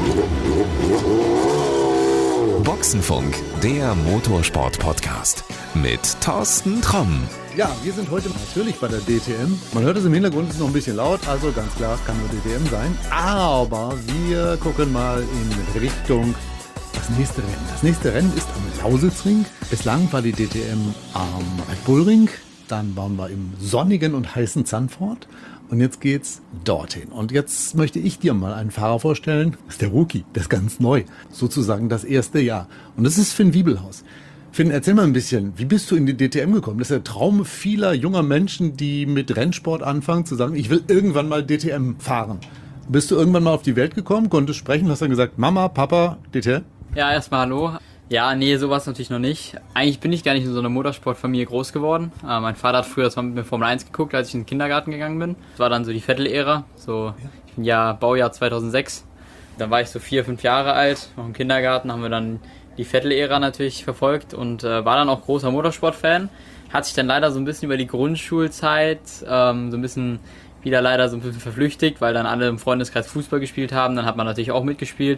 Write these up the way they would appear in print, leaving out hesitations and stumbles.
Boxenfunk, der Motorsport-Podcast mit Thorsten Tromm. Ja, wir sind heute natürlich bei der DTM. Man hört es im Hintergrund, es ist noch ein bisschen laut, also ganz klar, es kann nur DTM sein. Aber wir gucken mal in Richtung das nächste Rennen. Das nächste Rennen ist am Lausitzring. Bislang war die DTM am Red Bull Ring. Dann waren wir im sonnigen und heißen Zandvoort. Und jetzt geht's dorthin. Und jetzt möchte ich dir mal einen Fahrer vorstellen. Das ist der Rookie, der ist ganz neu. Sozusagen das erste Jahr. Und das ist Finn Wiebelhaus. Finn, erzähl mal ein bisschen, wie bist du in die DTM gekommen? Das ist der Traum vieler junger Menschen, die mit Rennsport anfangen, zu sagen, ich will irgendwann mal DTM fahren. Bist du irgendwann mal auf die Welt gekommen, konntest sprechen, hast dann gesagt, Mama, Papa, DTM? Ja, erstmal hallo. Ja, nee, sowas natürlich noch nicht. Eigentlich bin ich gar nicht in so einer Motorsportfamilie groß geworden. Mein Vater hat früher zwar mit mir Formel 1 geguckt, als ich in den Kindergarten gegangen bin. Das war dann so die Vettel-Ära. Ich bin ja Baujahr 2006. Dann war ich so 4, 5 Jahre alt, noch im Kindergarten, haben wir dann die Vettel-Ära natürlich verfolgt und war dann auch großer Motorsport-Fan. Hat sich dann leider so ein bisschen über die Grundschulzeit so ein bisschen wieder leider so ein bisschen verflüchtigt, weil dann alle im Freundeskreis Fußball gespielt haben. Dann hat man natürlich auch mitgespielt.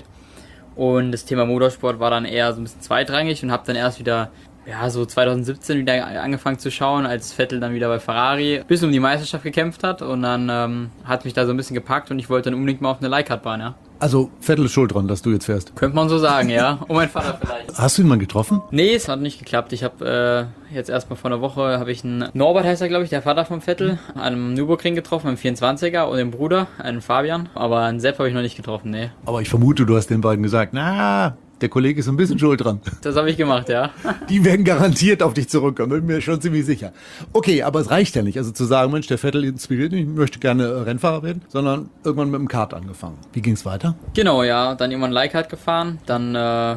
Und das Thema Motorsport war dann eher so ein bisschen zweitrangig und habe dann erst wieder, ja, so 2017 wieder angefangen zu schauen, als Vettel dann wieder bei Ferrari bis um die Meisterschaft gekämpft hat. Und dann hat mich da so ein bisschen gepackt und ich wollte dann unbedingt mal auf eine Leihkartbahn, ja. Also Vettel ist schuld dran, dass du jetzt fährst. Könnte man so sagen, ja. Und mein Vater vielleicht. Hast du ihn mal getroffen? Nee, es hat nicht geklappt. Ich habe jetzt erstmal vor einer Woche habe ich einen Norbert, heißt er glaube ich, der Vater von Vettel, an einem Nürburgring getroffen, einem 24er und den Bruder, einen Fabian. Aber einen Sepp habe ich noch nicht getroffen, nee. Aber ich vermute, du hast den beiden gesagt, na, der Kollege ist ein bisschen schuld dran. Das habe ich gemacht, ja. Die werden garantiert auf dich zurückkommen, bin mir schon ziemlich sicher. Okay, aber es reicht ja nicht. Also zu sagen, Mensch, der Vettel inspiriert mich, ich möchte gerne Rennfahrer werden, sondern irgendwann mit dem Kart angefangen. Wie ging es weiter? Genau, ja. Dann irgendwann Leihkart gefahren. Dann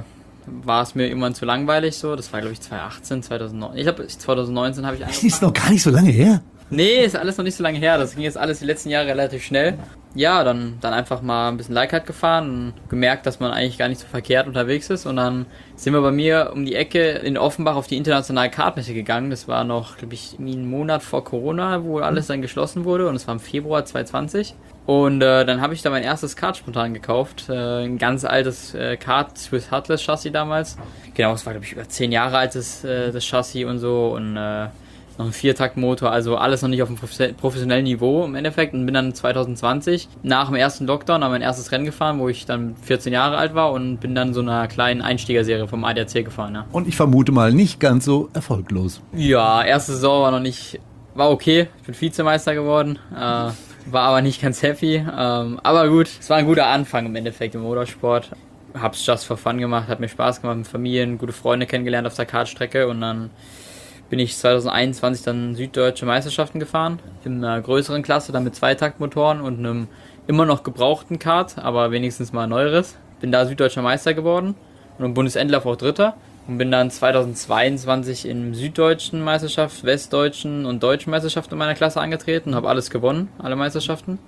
war es mir irgendwann zu langweilig so. Das war, glaube ich, 2018, 2019. Ich glaube, 2019 habe ich Das ist noch gar nicht so lange her. Nee, ist alles noch nicht so lange her. Das ging jetzt alles die letzten Jahre relativ schnell. Ja, dann einfach mal ein bisschen Leihkart gefahren und gemerkt, dass man eigentlich gar nicht so verkehrt unterwegs ist. Und dann sind wir bei mir um die Ecke in Offenbach auf die internationale Kartmesse gegangen. Das war noch, glaube ich, einen Monat vor Corona, wo alles dann geschlossen wurde. Und es war im Februar 2020. Und dann habe ich da mein erstes Kart spontan gekauft. Ein ganz altes Kart, Swiss Heartless Chassis damals. Genau, es war, glaube ich, über 10 Jahre alt, das Chassis und so. Und noch ein Viertaktmotor, also alles noch nicht auf einem professionellen Niveau im Endeffekt, und bin dann 2020 nach dem ersten Lockdown an mein erstes Rennen gefahren, wo ich dann 14 Jahre alt war, und bin dann so einer kleinen Einsteigerserie vom ADAC gefahren. Ja. Und ich vermute mal nicht ganz so erfolglos. Ja, erste Saison war okay, ich bin Vizemeister geworden, war aber nicht ganz happy, aber gut, es war ein guter Anfang im Endeffekt im Motorsport. Hab's just for fun gemacht, hat mir Spaß gemacht mit Familien, gute Freunde kennengelernt auf der Kartstrecke, und dann bin ich 2021 dann süddeutsche Meisterschaften gefahren, in einer größeren Klasse, dann mit Zweitaktmotoren und einem immer noch gebrauchten Kart, aber wenigstens mal ein neueres. Bin da süddeutscher Meister geworden und im Bundesendlauf auch Dritter, und bin dann 2022 in süddeutschen Meisterschaft, westdeutschen und deutschen Meisterschaften in meiner Klasse angetreten, habe alles gewonnen, alle Meisterschaften.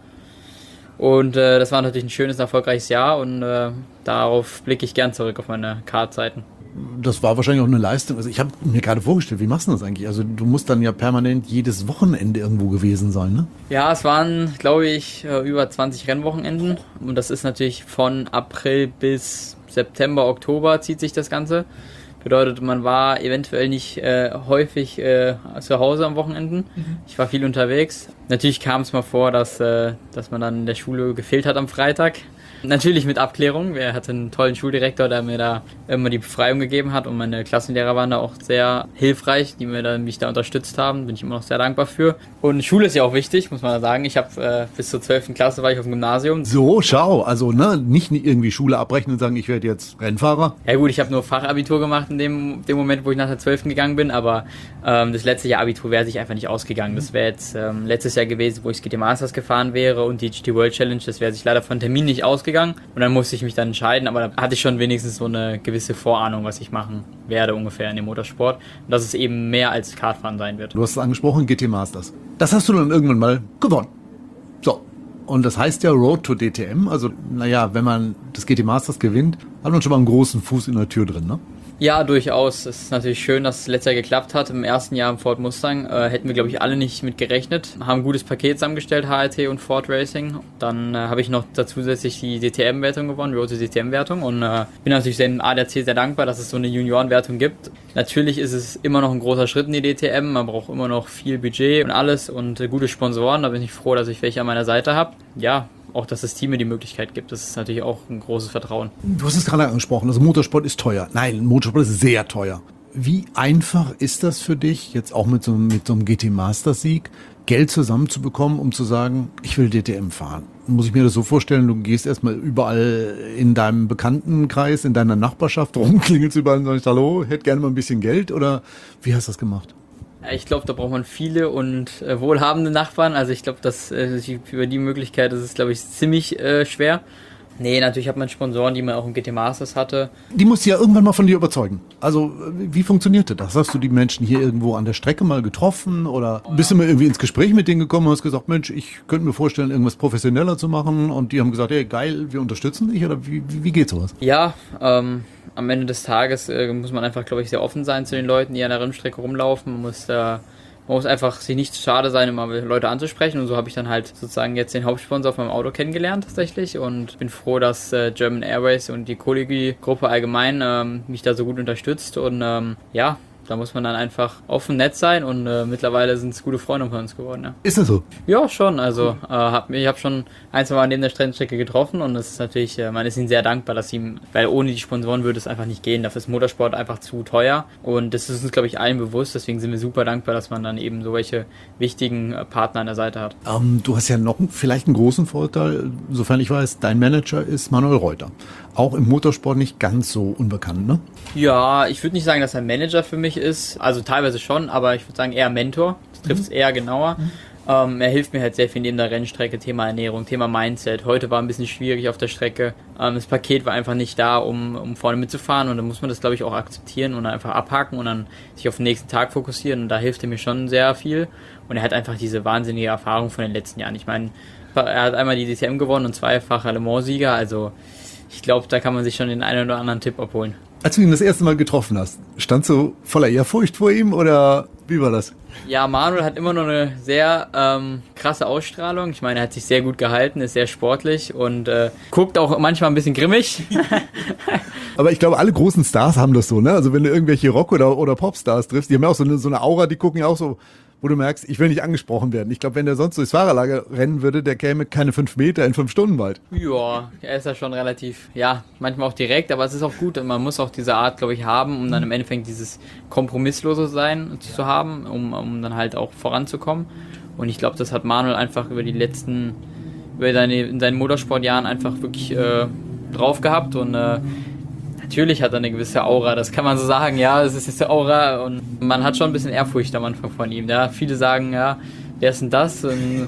Und das war natürlich ein schönes, erfolgreiches Jahr, und darauf blicke ich gern zurück auf meine Kartzeiten. Das war wahrscheinlich auch eine Leistung. Also ich habe mir gerade vorgestellt, wie machst du das eigentlich? Also du musst dann ja permanent jedes Wochenende irgendwo gewesen sein, ne? Ja, es waren, glaube ich, über 20 Rennwochenenden. Und das ist natürlich von April bis September, Oktober zieht sich das Ganze. Bedeutet, man war eventuell nicht häufig zu Hause am Wochenenden. Ich war viel unterwegs. Natürlich kam es mal vor, dass man dann in der Schule gefehlt hat am Freitag. Natürlich mit Abklärung. Wir hatten einen tollen Schuldirektor, der mir da immer die Befreiung gegeben hat, und meine Klassenlehrer waren da auch sehr hilfreich, die mich da unterstützt haben. Bin ich immer noch sehr dankbar für. Und Schule ist ja auch wichtig, muss man da sagen. Ich habe bis zur 12. Klasse war ich auf dem Gymnasium. So, schau, also ne, nicht irgendwie Schule abbrechen und sagen, ich werde jetzt Rennfahrer. Ja gut, ich habe nur Fachabitur gemacht in dem Moment, wo ich nach der 12. gegangen bin, aber das letzte Jahr Abitur wäre sich einfach nicht ausgegangen. Das wäre jetzt letztes Jahr gewesen, wo ich GT Masters gefahren wäre, und die GT World Challenge, das wäre sich leider von Termin nicht ausgegangen. Und dann musste ich mich dann entscheiden, aber da hatte ich schon wenigstens so eine gewisse Vorahnung, was ich machen werde ungefähr in dem Motorsport. Und dass es eben mehr als Kartfahren sein wird. Du hast es angesprochen, GT Masters. Das hast du dann irgendwann mal gewonnen. So, und das heißt ja Road to DTM. Also, naja, wenn man das GT Masters gewinnt, hat man schon mal einen großen Fuß in der Tür drin, ne? Ja, durchaus. Es ist natürlich schön, dass es letztes Jahr geklappt hat. Im ersten Jahr im Ford Mustang hätten wir, glaube ich, alle nicht mit gerechnet. Haben ein gutes Paket zusammengestellt, HRT und Ford Racing. Dann habe ich noch zusätzlich die DTM-Wertung gewonnen, Road to DTM-Wertung. Und bin natürlich dem ADAC sehr dankbar, dass es so eine Juniorenwertung gibt. Natürlich ist es immer noch ein großer Schritt in die DTM. Man braucht immer noch viel Budget und alles und gute Sponsoren. Da bin ich froh, dass ich welche an meiner Seite habe. Ja, auch, dass das Team mir die Möglichkeit gibt. Das ist natürlich auch ein großes Vertrauen. Du hast es gerade angesprochen, also Motorsport ist teuer. Nein, Motorsport ist sehr teuer. Wie einfach ist das für dich, jetzt auch mit so einem GT-Masters-Sieg, Geld zusammenzubekommen, um zu sagen, ich will DTM fahren? Muss ich mir das so vorstellen, du gehst erstmal überall in deinem Bekanntenkreis, in deiner Nachbarschaft rum, klingelst überall und sagst, hallo, hätte gerne mal ein bisschen Geld, oder wie hast du das gemacht? Ich glaube, da braucht man viele und wohlhabende Nachbarn. Also ich glaube, dass über die Möglichkeit ist es, glaube ich, ziemlich schwer. Nee, natürlich hat man Sponsoren, die man auch im GT Masters hatte. Die musst du ja irgendwann mal von dir überzeugen. Also wie funktionierte das? Hast du die Menschen hier irgendwo an der Strecke mal getroffen oder bist du mal irgendwie ins Gespräch mit denen gekommen und hast gesagt, Mensch, ich könnte mir vorstellen, irgendwas professioneller zu machen, und die haben gesagt, hey, geil, wir unterstützen dich, oder wie geht sowas? Ja, am Ende des Tages muss man einfach, glaube ich, sehr offen sein zu den Leuten, die an der Rennstrecke rumlaufen. Man muss einfach sich nicht schade sein, immer Leute anzusprechen, und so habe ich dann halt sozusagen jetzt den Hauptsponsor von meinem Auto kennengelernt tatsächlich, und bin froh, dass German Airways und die Colleague-Gruppe allgemein mich da so gut unterstützt, und ja, da muss man dann einfach offen, nett sein, und mittlerweile sind es gute Freunde von uns geworden. Ja. Ist das so? Ja, schon. Also ich habe schon ein, zwei Mal neben der Rennstrecke getroffen, und es ist natürlich, man ist ihnen sehr dankbar, weil ohne die Sponsoren würde es einfach nicht gehen. Dafür ist Motorsport einfach zu teuer, und das ist uns, glaube ich, allen bewusst. Deswegen sind wir super dankbar, dass man dann eben so welche wichtigen Partner an der Seite hat. Du hast ja noch vielleicht einen großen Vorteil, sofern ich weiß, dein Manager ist Manuel Reuter. Auch im Motorsport nicht ganz so unbekannt, ne? Ja, ich würde nicht sagen, dass er Manager für mich ist. Also teilweise schon, aber ich würde sagen eher Mentor. Das trifft es eher genauer. Er hilft mir halt sehr viel neben der Rennstrecke, Thema Ernährung, Thema Mindset. Heute war ein bisschen schwierig auf der Strecke. Das Paket war einfach nicht da, um vorne mitzufahren, und dann muss man das, glaube ich, auch akzeptieren und einfach abhaken und dann sich auf den nächsten Tag fokussieren, und da hilft er mir schon sehr viel, und er hat einfach diese wahnsinnige Erfahrung von den letzten Jahren. Ich meine, er hat einmal die DTM gewonnen und zweifacher Le Mans-Sieger, also ich glaube, da kann man sich schon den einen oder anderen Tipp abholen. Als du ihn das erste Mal getroffen hast, standst du voller Ehrfurcht vor ihm, oder wie war das? Ja, Manuel hat immer noch eine sehr krasse Ausstrahlung. Ich meine, er hat sich sehr gut gehalten, ist sehr sportlich und guckt auch manchmal ein bisschen grimmig. Aber ich glaube, alle großen Stars haben das so, ne? Also wenn du irgendwelche Rock- oder Popstars triffst, die haben ja auch so eine Aura, die gucken ja auch so, wo du merkst, ich will nicht angesprochen werden. Ich glaube, wenn der sonst durchs Fahrerlager rennen würde, der käme keine 5 Meter in 5 Stunden weit. Ja, er ist ja schon relativ, ja, manchmal auch direkt, aber es ist auch gut, und man muss auch diese Art, glaube ich, haben, um dann im Endeffekt dieses kompromisslose Sein zu haben, um dann halt auch voranzukommen. Und ich glaube, das hat Manuel einfach in seinen Motorsportjahren einfach wirklich drauf gehabt, und natürlich hat er eine gewisse Aura, das kann man so sagen, ja, es ist jetzt eine Aura, und man hat schon ein bisschen Ehrfurcht am Anfang von ihm. Ja. Viele sagen, ja, wer ist denn das? Und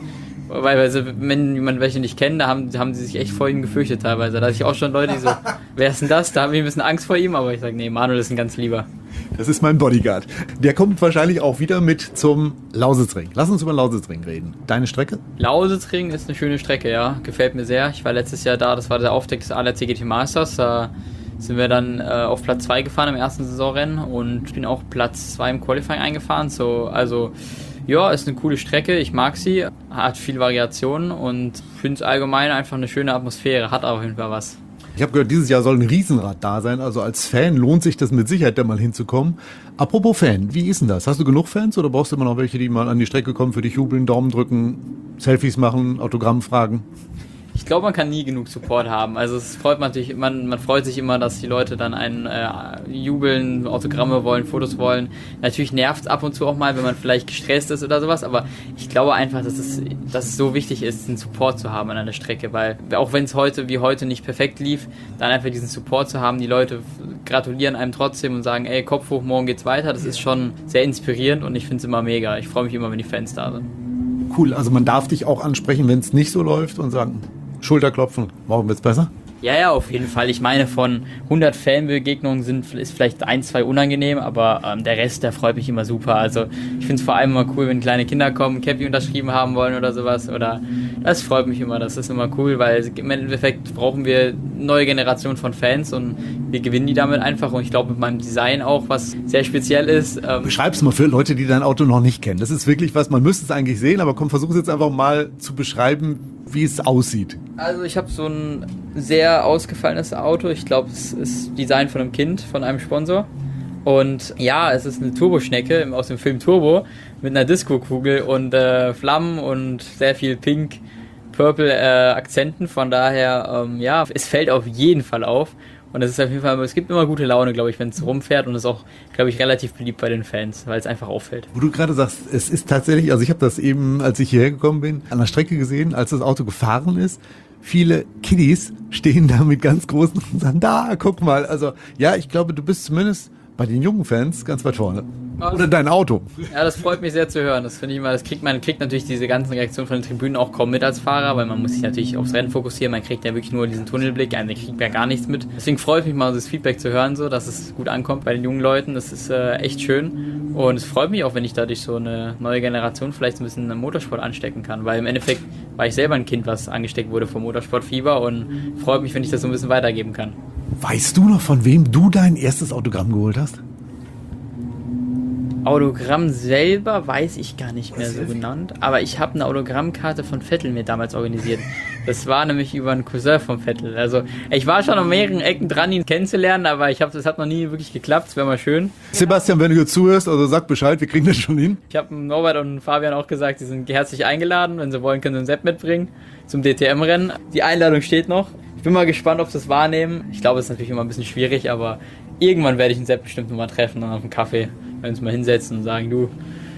weil wenn jemand welche nicht kennt, da haben sie sich echt vor ihm gefürchtet teilweise. Da hatte ich auch schon Leute, die so, wer ist denn das? Da haben wir ein bisschen Angst vor ihm, aber ich sage, nee, Manuel ist ein ganz Lieber. Das ist mein Bodyguard. Der kommt wahrscheinlich auch wieder mit zum Lausitzring. Lass uns über Lausitzring reden. Deine Strecke? Lausitzring ist eine schöne Strecke, ja. Gefällt mir sehr. Ich war letztes Jahr da, das war der Auftakt des ADAC GT Masters. Da sind wir dann auf Platz 2 gefahren im ersten Saisonrennen und bin auch Platz 2 im Qualifying eingefahren. Also ja, ist eine coole Strecke, ich mag sie, hat viel Variationen und finde es allgemein einfach eine schöne Atmosphäre, hat auf jeden Fall was. Ich habe gehört, dieses Jahr soll ein Riesenrad da sein, also als Fan lohnt sich das mit Sicherheit, da mal hinzukommen. Apropos Fan, wie ist denn das? Hast du genug Fans oder brauchst du immer noch welche, die mal an die Strecke kommen, für dich jubeln, Daumen drücken, Selfies machen, Autogramm fragen? Ich glaube, man kann nie genug Support haben. Also es freut natürlich, man freut sich immer, dass die Leute dann einen jubeln, Autogramme wollen, Fotos wollen. Natürlich nervt es ab und zu auch mal, wenn man vielleicht gestresst ist oder sowas, aber ich glaube einfach, dass es so wichtig ist, einen Support zu haben an einer Strecke, weil auch wenn es heute nicht perfekt lief, dann einfach diesen Support zu haben, die Leute gratulieren einem trotzdem und sagen, ey, Kopf hoch, morgen geht's weiter, das ist schon sehr inspirierend, und ich finde es immer mega. Ich freue mich immer, wenn die Fans da sind. Cool, also man darf dich auch ansprechen, wenn es nicht so läuft, und sagen, Schulterklopfen, morgen wird's besser? Ja, auf jeden Fall. Ich meine, von 100 Fanbegegnungen ist vielleicht 1, 2 unangenehm, aber der Rest, der freut mich immer super. Also ich finde es vor allem immer cool, wenn kleine Kinder kommen, Cappy unterschrieben haben wollen oder sowas. Oder Das freut mich immer, das ist immer cool, weil im Endeffekt brauchen wir eine neue Generation von Fans und wir gewinnen die damit einfach und ich glaube mit meinem Design auch, was sehr speziell ist. Beschreib's mal für Leute, die dein Auto noch nicht kennen. Das ist wirklich was, man müsste es eigentlich sehen, aber komm, versuch es jetzt einfach mal zu beschreiben, wie es aussieht. Also ich habe so ein sehr ausgefallenes Auto, ich glaube es ist Design von einem Kind, von einem Sponsor. Und ja, es ist eine Turboschnecke aus dem Film Turbo mit einer Disco-Kugel und Flammen und sehr viel Pink, Purple Akzenten. Von daher, ja, es fällt auf jeden Fall auf. Und es ist auf jeden Fall, es gibt immer gute Laune, glaube ich, wenn es rumfährt. Und es ist auch, glaube ich, relativ beliebt bei den Fans, weil es einfach auffällt. Wo du gerade sagst, es ist tatsächlich, also ich habe das eben, als ich hierher gekommen bin, an der Strecke gesehen, als das Auto gefahren ist. Viele Kiddies stehen da mit ganz großen und sagen, da, guck mal. Also ja, ich glaube, du bist zumindest bei den jungen Fans ganz weit vorne. Oder dein Auto. Ja, das freut mich sehr zu hören. Das finde ich immer, man kriegt natürlich diese ganzen Reaktionen von den Tribünen auch kaum mit als Fahrer, weil man muss sich natürlich aufs Rennen fokussieren. Man kriegt ja wirklich nur diesen Tunnelblick, man kriegt ja gar nichts mit. Deswegen freue ich mich mal, das Feedback zu hören, so, dass es gut ankommt bei den jungen Leuten. Das ist echt schön. Und es freut mich auch, wenn ich dadurch so eine neue Generation vielleicht so ein bisschen im Motorsport anstecken kann, weil im Endeffekt war ich selber ein Kind, was angesteckt wurde vom Motorsportfieber und freut mich, wenn ich das so ein bisschen weitergeben kann. Weißt du noch, von wem du dein erstes Autogramm geholt hast? Autogramm selber weiß ich gar nicht mehr so genannt, aber ich habe eine Autogrammkarte von Vettel mir damals organisiert. Das war nämlich über einen Cousin von Vettel. Also ich war schon an mehreren Ecken dran, ihn kennenzulernen, aber das hat noch nie wirklich geklappt. Das wäre mal schön. Sebastian, wenn du hier zuhörst, also sag Bescheid, wir kriegen das schon hin. Ich habe Norbert und Fabian auch gesagt, sie sind herzlich eingeladen. Wenn sie wollen, können sie ein Sepp mitbringen zum DTM-Rennen. Die Einladung steht noch. Ich bin mal gespannt, ob sie es wahrnehmen. Ich glaube, es ist natürlich immer ein bisschen schwierig, aber irgendwann werde ich einen Sepp bestimmt nochmal treffen, dann auf einen Kaffee. Wir uns mal hinsetzen und sagen, du,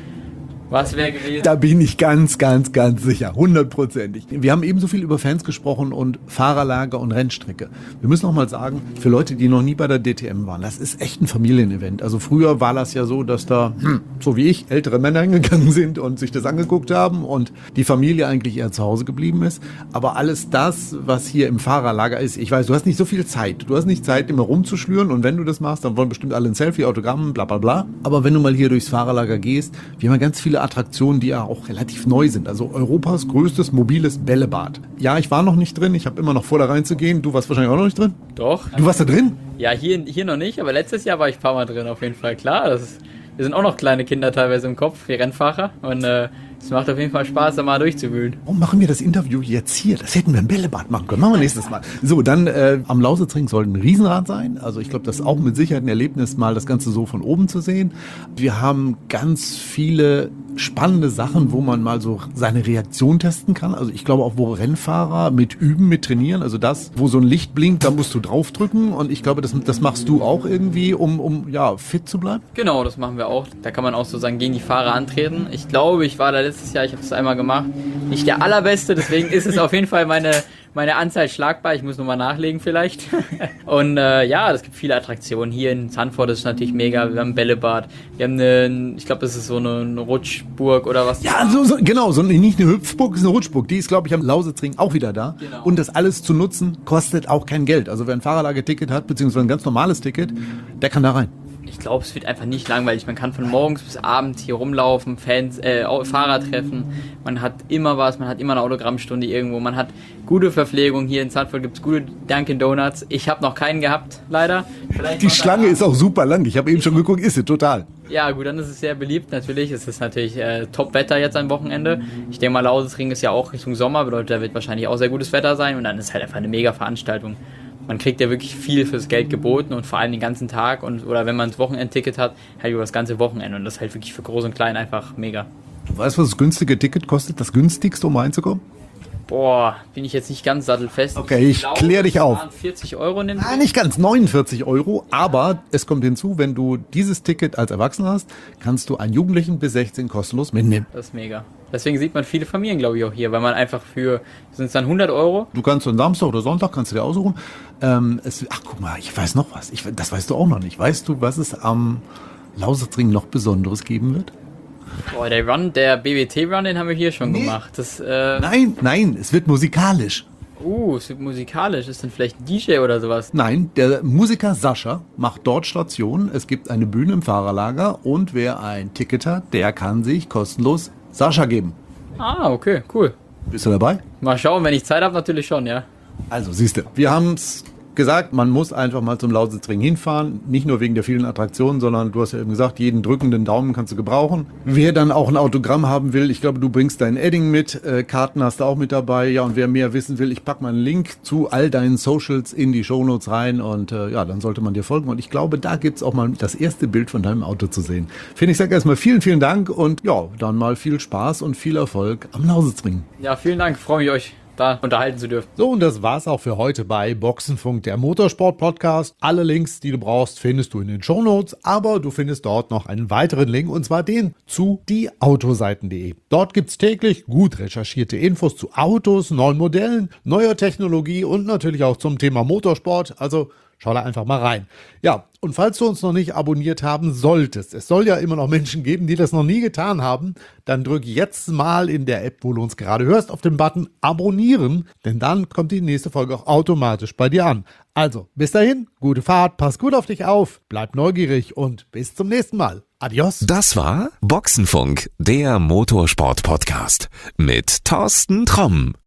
was wäre gewesen? Da bin ich ganz, ganz, ganz sicher, 100%. Wir haben eben so viel über Fans gesprochen und Fahrerlager und Rennstrecke. Wir müssen auch mal sagen, für Leute, die noch nie bei der DTM waren, das ist echt ein Familienevent. Also früher war das ja so, dass da, so wie ich, ältere Männer hingegangen sind und sich das angeguckt haben und die Familie eigentlich eher zu Hause geblieben ist. Aber alles das, was hier im Fahrerlager ist, ich weiß, du hast nicht so viel Zeit. Du hast nicht Zeit, immer rumzuschlüren und wenn du das machst, dann wollen bestimmt alle ein Selfie, Autogramm, bla bla bla. Aber wenn du mal hier durchs Fahrerlager gehst, wir haben ganz viele Attraktionen, die ja auch relativ neu sind. Also Europas größtes mobiles Bällebad. Ja, ich war noch nicht drin. Ich habe immer noch vor, da reinzugehen. Du warst wahrscheinlich auch noch nicht drin? Doch. Du warst da drin? Ja, hier noch nicht, aber letztes Jahr war ich ein paar Mal drin, auf jeden Fall. Klar, wir sind auch noch kleine Kinder teilweise im Kopf, wir Rennfahrer. Und es macht auf jeden Fall Spaß, da mal durchzuwühlen. Warum machen wir das Interview jetzt hier? Das hätten wir im Bällebad machen können. Machen wir nächstes Mal. So, dann am Lausitzring soll ein Riesenrad sein. Also ich glaube, das ist auch mit Sicherheit ein Erlebnis, mal das Ganze so von oben zu sehen. Wir haben ganz viele spannende Sachen, wo man mal so seine Reaktion testen kann. Also ich glaube auch, wo Rennfahrer mit üben, mit trainieren. Also das, wo so ein Licht blinkt, da musst du draufdrücken. Und ich glaube, das machst du auch irgendwie, um ja, fit zu bleiben. Genau, das machen wir auch. Da kann man auch sozusagen gegen die Fahrer antreten. Ich glaube, ich war da letztes Jahr, ich habe das einmal gemacht. Nicht der allerbeste, deswegen ist es auf jeden Fall meine Anzahl schlagbar. Ich muss nochmal nachlegen vielleicht. Und ja, es gibt viele Attraktionen. Hier in Zandvoort ist es natürlich mega. Wir haben ein Bällebad. Wir haben ich glaube, das ist so eine Rutschburg oder was. Ja, genau. Nicht eine Hüpfburg, ist eine Rutschburg. Die ist, glaube ich, am Lausitzring auch wieder da. Genau. Und das alles zu nutzen, kostet auch kein Geld. Also wer ein Fahrerlagerticket hat, beziehungsweise ein ganz normales Ticket, der kann da rein. Ich glaube, es wird einfach nicht langweilig. Man kann von morgens bis abends hier rumlaufen, Fahrer treffen. Man hat immer was, man hat immer eine Autogrammstunde irgendwo. Man hat gute Verpflegung. Hier in Zandvoort gibt es gute Dunkin' Donuts. Ich habe noch keinen gehabt, leider. Die Schlange ist auch super lang. Ich habe eben schon geguckt, ist sie total. Ja gut, dann ist es sehr beliebt natürlich. Es ist natürlich Top-Wetter jetzt am Wochenende. Ich denke mal, Lausitzring ist ja auch Richtung Sommer. Bedeutet, da wird wahrscheinlich auch sehr gutes Wetter sein. Und dann ist halt einfach eine mega Veranstaltung. Man kriegt ja wirklich viel fürs Geld geboten und vor allem den ganzen Tag oder wenn man ein Wochenendticket hat, halt über das ganze Wochenende und das ist halt wirklich für Groß und Klein einfach mega. Du weißt, was das günstige Ticket kostet? Das günstigste, um reinzukommen? Boah, bin ich jetzt nicht ganz sattelfest. Okay, ich kläre dich auf. 40 Euro nimmt. Nein, nicht ganz, 49 Euro. Aber es kommt hinzu, wenn du dieses Ticket als Erwachsener hast, kannst du einen Jugendlichen bis 16 kostenlos mitnehmen. Das ist mega. Deswegen sieht man viele Familien, glaube ich, auch hier, weil man einfach sind es dann 100 Euro? Du kannst am Samstag oder Sonntag, kannst du dir aussuchen. Ach, guck mal, ich weiß noch was. Das weißt du auch noch nicht. Weißt du, was es am Lausitzring noch Besonderes geben wird? Boah, der BWT-Run, den haben wir hier schon gemacht. Nein, es wird musikalisch. Es wird musikalisch. Ist denn vielleicht ein DJ oder sowas? Nein, der Musiker Sascha macht dort Station. Es gibt eine Bühne im Fahrerlager und wer ein Ticket hat, der kann sich kostenlos Sascha geben. Ah, okay, cool. Bist du dabei? Mal schauen, wenn ich Zeit habe, natürlich schon, ja. Also, siehst du, wir haben es gesagt, man muss einfach mal zum Lausitzring hinfahren. Nicht nur wegen der vielen Attraktionen, sondern du hast ja eben gesagt, jeden drückenden Daumen kannst du gebrauchen. Wer dann auch ein Autogramm haben will, ich glaube, du bringst dein Edding mit, Karten hast du auch mit dabei. Ja, und wer mehr wissen will, ich packe mal einen Link zu all deinen Socials in die Shownotes rein und ja, dann sollte man dir folgen. Und ich glaube, da gibt's auch mal das erste Bild von deinem Auto zu sehen. Ich sage erstmal vielen, vielen Dank und ja, dann mal viel Spaß und viel Erfolg am Lausitzring. Ja, vielen Dank, freue mich, euch da unterhalten zu dürfen. So, und das war's auch für heute bei Boxenfunk, der Motorsport-Podcast. Alle Links, die du brauchst, findest du in den Shownotes, aber du findest dort noch einen weiteren Link, und zwar den zu dieautoseiten.de. Dort gibt's täglich gut recherchierte Infos zu Autos, neuen Modellen, neuer Technologie und natürlich auch zum Thema Motorsport, also schau da einfach mal rein. Ja, und falls du uns noch nicht abonniert haben solltest, es soll ja immer noch Menschen geben, die das noch nie getan haben, dann drück jetzt mal in der App, wo du uns gerade hörst, auf den Button Abonnieren, denn dann kommt die nächste Folge auch automatisch bei dir an. Also, bis dahin, gute Fahrt, pass gut auf dich auf, bleib neugierig und bis zum nächsten Mal. Adios. Das war Boxenfunk, der Motorsport-Podcast mit Thorsten Tromm.